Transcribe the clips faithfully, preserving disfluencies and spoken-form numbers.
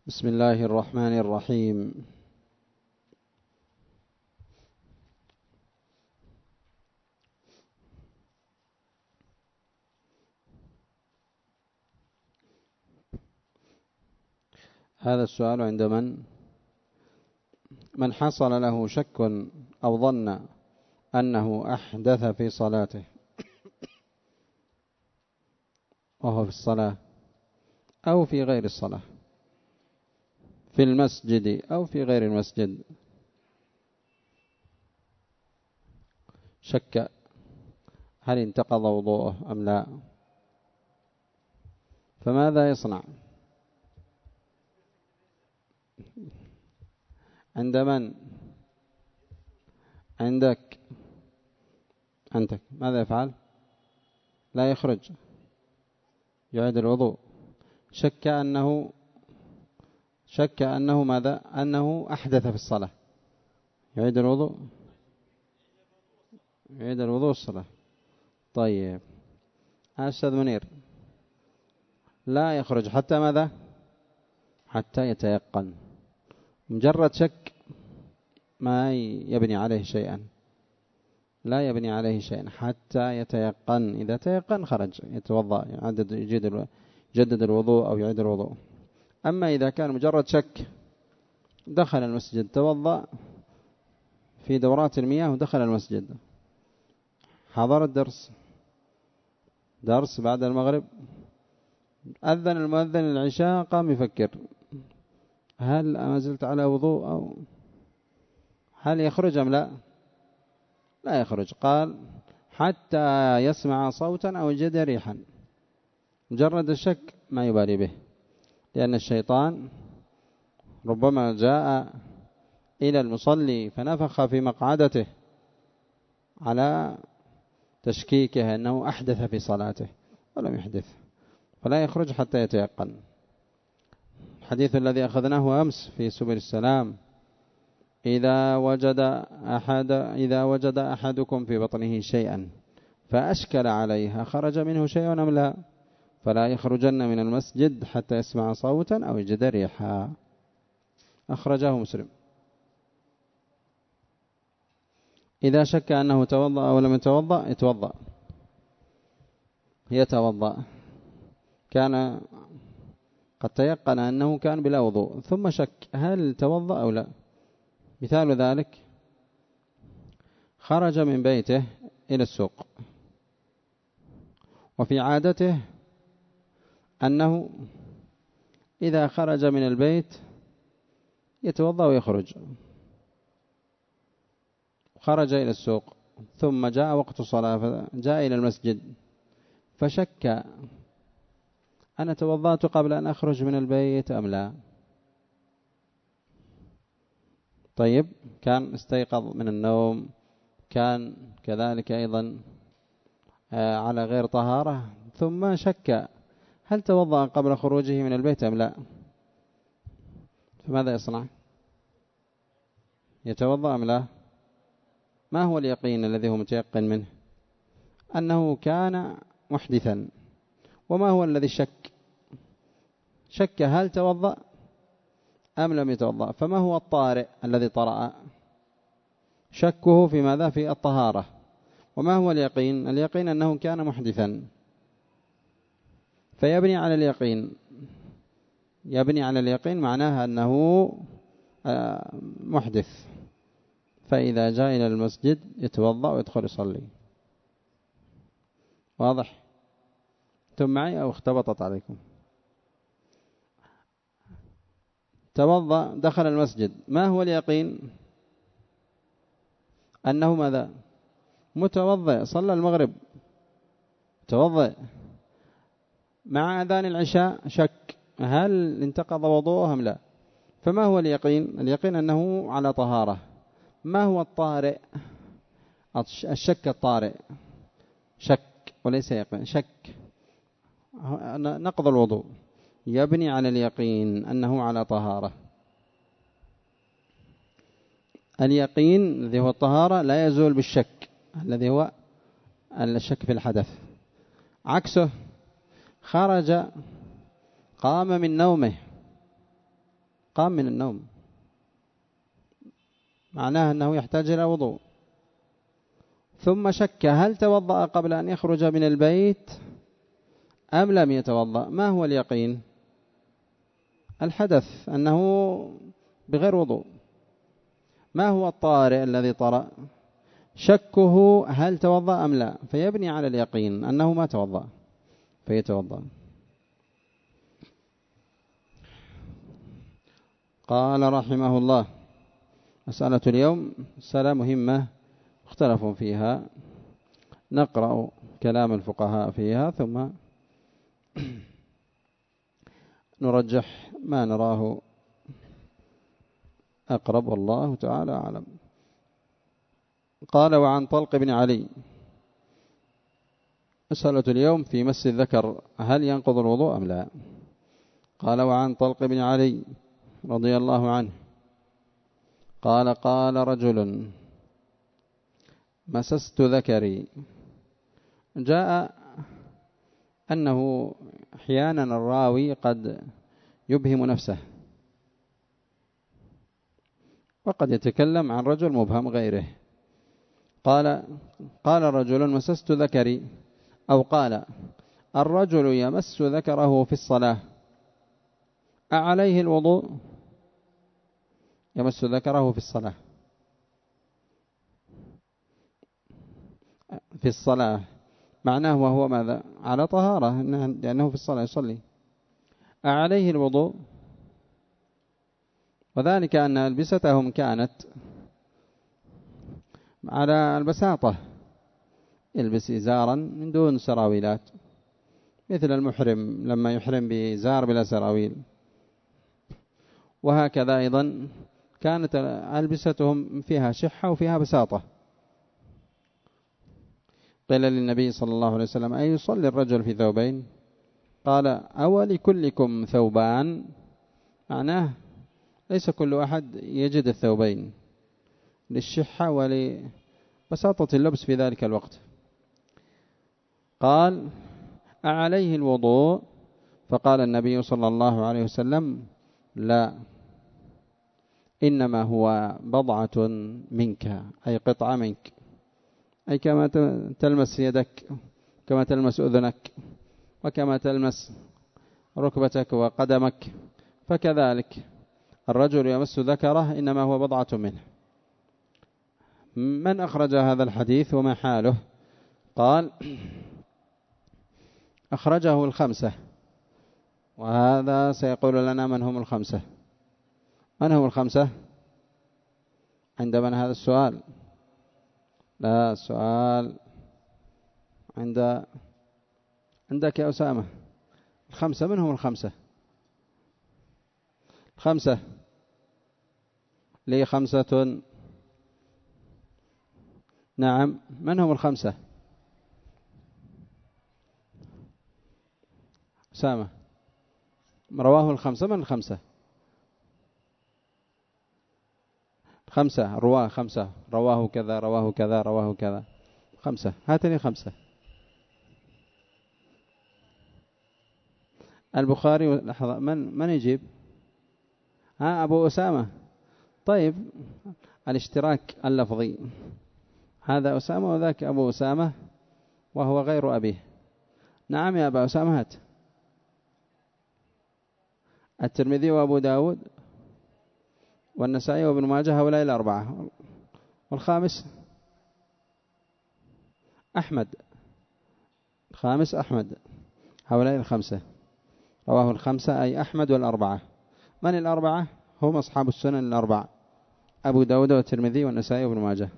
بسم الله الرحمن الرحيم. هذا السؤال عند من من حصل له شك أو ظن أنه أحدث في صلاته وهو في الصلاة أو في غير الصلاة، في المسجد أو في غير المسجد، شك هل انتقض وضوءه أم لا، فماذا يصنع؟ عند من؟ عندك عندك ماذا يفعل؟ لا يخرج، يعيد الوضوء. شك أنه شك أنه ماذا؟ أنه أحدث في الصلاة، يعيد الوضوء يعيد الوضوء الصلاة. طيب أستاذ منير، لا يخرج حتى ماذا؟ حتى يتيقن. مجرد شك ما يبني عليه شيئا، لا يبني عليه شيئا حتى يتيقن. إذا تيقن خرج، يتوضأ، يعدد يجدد يجدد الوضوء أو يعيد الوضوء. أما إذا كان مجرد شك، دخل المسجد، توضأ في دورات المياه ودخل المسجد، حضر الدرس درس بعد المغرب، أذن المؤذن العشاء، قام يفكر هل ما زلت على وضوء أو هل يخرج أم لا؟ لا يخرج. قال حتى يسمع صوتا أو يجد ريحا. مجرد الشك ما يبالي به، لأن الشيطان ربما جاء إلى المصلي فنفخ في مقعدته على تشكيكه أنه أحدث في صلاته ولم يحدث، فلا يخرج حتى يتيقن. الحديث الذي أخذناه أمس في سبل السلام: إذا وجد أحد إذا وجد أحدكم في بطنه شيئا فأشكل عليه خرج منه شيء أم لا، فلا يخرجن من المسجد حتى يسمع صوتا أو يجد ريحا. أخرجه مسلم. إذا شك أنه توضأ أو لم يتوضأ، يتوضأ يتوضأ كان قد تيقن أنه كان بلا وضوء، ثم شك هل توضأ أو لا. مثال ذلك: خرج من بيته إلى السوق، وفي عادته أنه إذا خرج من البيت يتوضأ ويخرج. خرج إلى السوق ثم جاء وقت الصلاة فجاء إلى المسجد فشك: أنا توضأت قبل أن أخرج من البيت أم لا؟ طيب، كان استيقظ من النوم، كان كذلك أيضا على غير طهارة، ثم شك هل توضأ قبل خروجه من البيت أم لا، فماذا يصنع؟ يتوضأ أم لا؟ ما هو اليقين الذي هو متيقن منه؟ أنه كان محدثا. وما هو الذي شك؟ شك هل توضأ أم لم يتوضأ. فما هو الطارئ الذي طرأ؟ شكه في ماذا؟ في الطهارة. وما هو اليقين؟ اليقين أنه كان محدثا، فيبني على اليقين. يبني على اليقين معناها أنه محدث، فإذا جاء إلى المسجد يتوضأ ويدخل يصلي. واضح؟ أنتم معي أو اختبطت عليكم؟ توضأ، دخل المسجد، ما هو اليقين؟ أنه ماذا؟ متوضئ، صلى المغرب، توضئ. مع أذان العشاء شك هل انتقض وضوءه أم لا. فما هو اليقين؟ اليقين أنه على طهارة. ما هو الطارئ؟ الشك الطارئ، شك وليس يقين، شك نقض الوضوء، يبني على اليقين أنه على طهارة. اليقين الذي هو الطهارة لا يزول بالشك الذي هو الشك في الحدث. عكسه: خرج، قام من نومه قام من النوم، معناه أنه يحتاج إلى وضوء. ثم شك هل توضأ قبل أن يخرج من البيت أم لم يتوضأ. ما هو اليقين؟ الحدث، أنه بغير وضوء. ما هو الطارئ الذي طرأ؟ شكه هل توضأ أم لا، فيبني على اليقين أنه ما توضأ فيتوضأ. قال رحمه الله: مسألة اليوم مسألة مهمة اختلفوا فيها، نقرأ كلام الفقهاء فيها ثم نرجح ما نراه أقرب، والله تعالى أعلم. قال: وعن طلق بن علي. مسألة اليوم في مس الذكر هل ينقض الوضوء أم لا؟ قال: وعن طلق بن علي رضي الله عنه قال: قال رجل: مسست ذكري. جاء أنه أحيانا الراوي قد يبهم نفسه، وقد يتكلم عن رجل مبهم غيره. قال قال رجل: مسست ذكري، أو قال: الرجل يمس ذكره في الصلاة أعليه الوضوء؟ يمس ذكره في الصلاة في الصلاة معناه وهو ماذا؟ على طهارة، لأنه في الصلاة يصلي. أعليه الوضوء؟ وذلك أن ألبستهم كانت على البساطة، يلبس إزارا من دون سراويلات، مثل المحرم لما يحرم بإزار بلا سراويل. وهكذا أيضا كانت ألبستهم فيها شحة وفيها بساطة. قيل للنبي صلى الله عليه وسلم: أي يصلي الرجل في ثوبين؟ قال: أول كلكم ثوبان، معناه ليس كل أحد يجد الثوبين للشحة ولبساطة اللبس في ذلك الوقت. قال: أعليه الوضوء؟ فقال النبي صلى الله عليه وسلم: لا، إنما هو بضعة منك، أي قطعة منك، أي كما تلمس يدك، كما تلمس أذنك، وكما تلمس ركبتك وقدمك، فكذلك الرجل يمس ذكره إنما هو بضعة منه. من أخرج هذا الحديث وما حاله؟ قال: أخرجه الخمسة. وهذا سيقول لنا من هم الخمسة. من هم الخمسة؟ عند من هذا السؤال؟ لا، السؤال عند عندك يا أسامة. الخمسة من هم الخمسة؟ الخمسة لي خمسة. نعم، من هم الخمسة؟ أسامة، رواه الخمسة. من الخمسة؟ خمسة رواه، خمسة رواه كذا رواه كذا رواه كذا، خمسة. هاتني خمسة. البخاري. لحظة، من من يجيب؟ ها، أبو أسامة. طيب، الاشتراك اللفظي، هذا أسامة وذاك أبو أسامة وهو غير أبيه. نعم يا أبا أسامة، هات. الترمذي وأبو داود والنسائي وابن ماجه، هؤلاء الأربعة. والخامس أحمد. الخامس أحمد. هؤلاء الخمسة رواه الخمسة، أي أحمد والأربعة. من الأربعة؟ هم أصحاب السنن الأربعة: أبو داود والترمذي والنسائي وابن ماجه.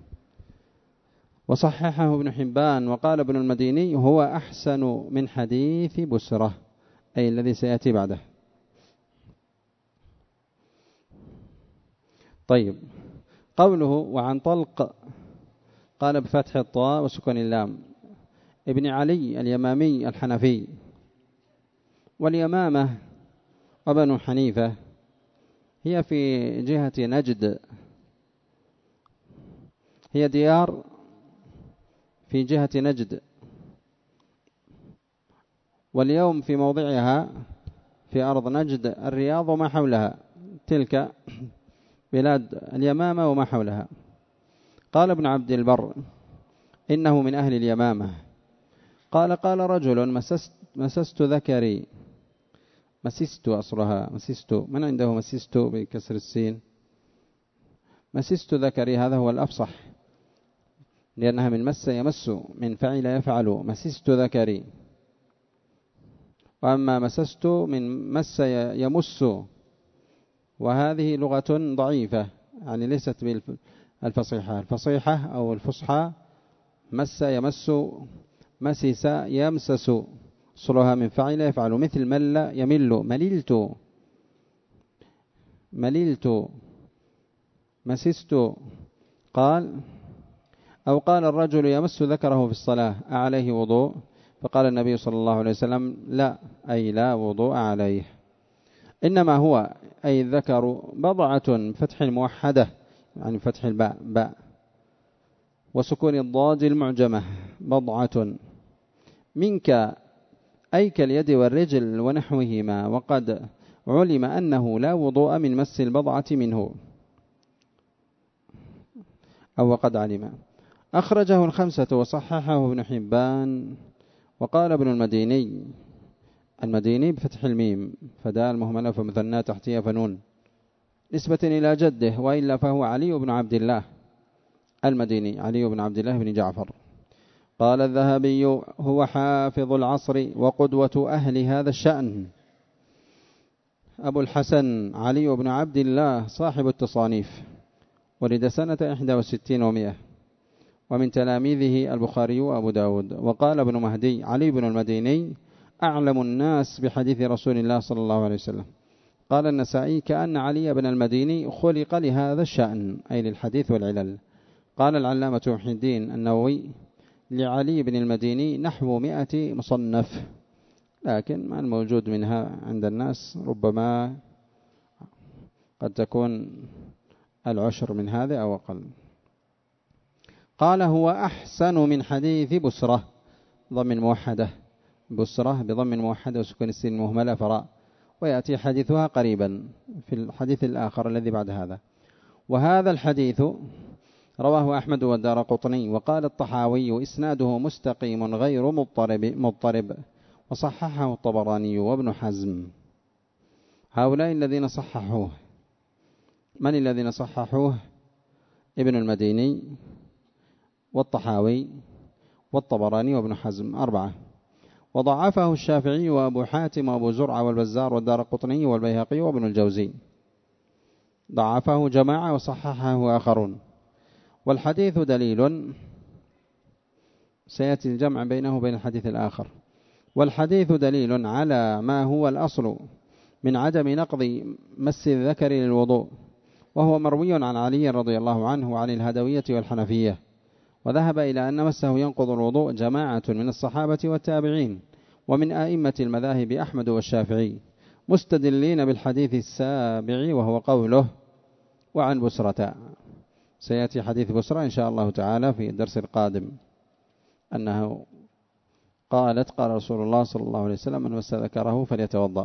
وصححه ابن حبان. وقال ابن المديني: هو أحسن من حديث بسرة، أي الذي سيأتي بعده. طيب، قوله: وعن طلق، قال بفتح الطاء وسكن اللام، ابن علي اليمامي الحنفي. واليمامة وبنو حنيفة هي في جهة نجد، هي ديار في جهة نجد، واليوم في موضعها في أرض نجد الرياض وما حولها، تلك بلاد اليمامة وما حولها. قال ابن عبد البر إنه من أهل اليمامة. قال قال رجل مسست, مسست ذكري، مسست أصلها مسست، من عنده مسست بكسر السين؟ مسست ذكري، هذا هو الأفصح لأنها من مس يمس، من فعل يفعل، مسست ذكري. وأما مسست من مس يمس، وهذه لغة ضعيفة يعني ليست بالفصيحة. الفصيحة أو الفصحى مس يمس، مسس يمسس، صلها من فعل يفعل، مثل مل يمل، مللت مللت، مسست. قال أو قال الرجل يمس ذكره في الصلاة أعليه وضوء؟ فقال النبي صلى الله عليه وسلم لا، أي لا وضوء عليه، إنما هو أي الذكر بضعة فتح الموحدة يعني فتح الباء باء وسكون الضاد المعجمة بضعة، منك أي كاليد والرجل ونحوهما، وقد علم أنه لا وضوء من مس البضعة منه، أو وقد علم. أخرجه الخمسة وصححه ابن حبان. وقال ابن المديني، المديني بفتح الميم فدال مهملة فمثنى تحتها فنون نسبة إلى جده، وإلا فهو علي بن عبد الله المديني، علي بن عبد الله بن جعفر. قال الذهبي هو حافظ العصر وقدوة أهل هذا الشأن، أبو الحسن علي بن عبد الله صاحب التصانيف، ولد سنة إحدى وستين ومئة، ومن تلاميذه البخاري وأبو داود. وقال ابن مهدي علي بن المديني أعلم الناس بحديث رسول الله صلى الله عليه وسلم. قال النسائي كأن علي بن المديني خلق لهذا الشأن، أي للحديث والعلل. قال العلامة محي الدين النووي لعلي بن المديني نحو مئة مصنف، لكن ما الموجود منها عند الناس ربما قد تكون العشر من هذا أو أقل. قال هو أحسن من حديث بسرة ضم موحدة، بسرة بضم موحدة وسكون السين مهملة فراء، ويأتي حديثها قريبا في الحديث الآخر الذي بعد هذا. وهذا الحديث رواه أحمد والدارقطني. وقال الطحاوي إسناده مستقيم غير مضطرب, مضطرب وصححه الطبراني وابن حزم. هؤلاء الذين صححوه، من الذين صححوه؟ ابن المديني والطحاوي والطبراني وابن حزم، أربعة. وضعفه الشافعي وأبو حاتم وأبو زرعة والبزار والدارقطني والبيهقي وابن الجوزي، ضعفه جماعة وصححه آخرون. والحديث دليل، سيأتي الجمع بينه وبين الحديث الآخر. والحديث دليل على ما هو الأصل من عدم نقض مس الذكر للوضوء، وهو مروي عن علي رضي الله عنه وعن الهدوية والحنفية. وذهب إلى أن مسه ينقض الوضوء جماعة من الصحابة والتابعين ومن آئمة المذاهب أحمد والشافعي، مستدلين بالحديث السابع وهو قوله وعن بسرة. سيأتي حديث بسرة إن شاء الله تعالى في الدرس القادم، أنه قالت قال رسول الله صلى الله عليه وسلم من مس ذكره فليتوضأ.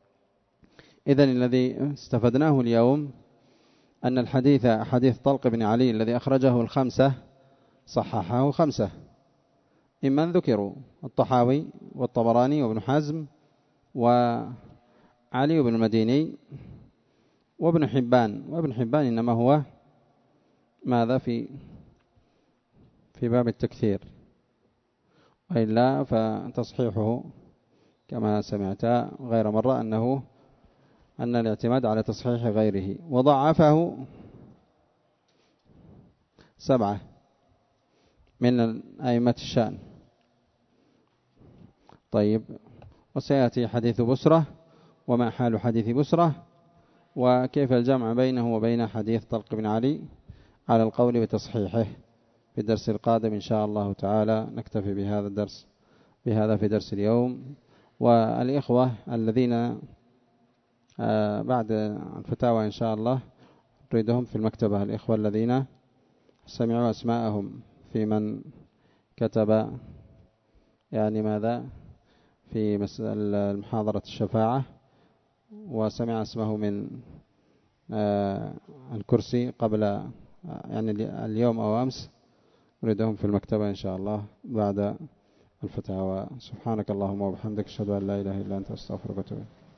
إذن الذي استفدناه اليوم أن الحديث حديث طلق بن علي الذي أخرجه الخمسة صححه خمسة ممن ذكروا: الطحاوي والطبراني وابن حزم وعلي بن المديني وابن حبان. وابن حبان إنما هو ماذا في في باب التكثير، وإلا فتصحيحه كما سمعت غير مرة أنه أن الاعتماد على تصحيح غيره. وضعفه سبعة من أئمة الشأن. طيب، وسيأتي حديث بسرة وما حال حديث بسرة وكيف الجمع بينه وبين حديث طلق بن علي على القول بتصحيحه في الدرس القادم إن شاء الله تعالى. نكتفي بهذا الدرس بهذا في درس اليوم. والإخوة الذين بعد الفتاوى إن شاء الله نريدهم في المكتبة، الإخوة الذين سمعوا أسماءهم في من كتب يعني ماذا في مسألة محاضرة الشفاعة وسمع اسمه من الكرسي قبل يعني اليوم أو أمس، أريدهم في المكتبة إن شاء الله بعد الفتاوى. سبحانك اللهم وبحمدك، أشهد أن لا إله إلا أنت، أستغفرك وأتوب إليك.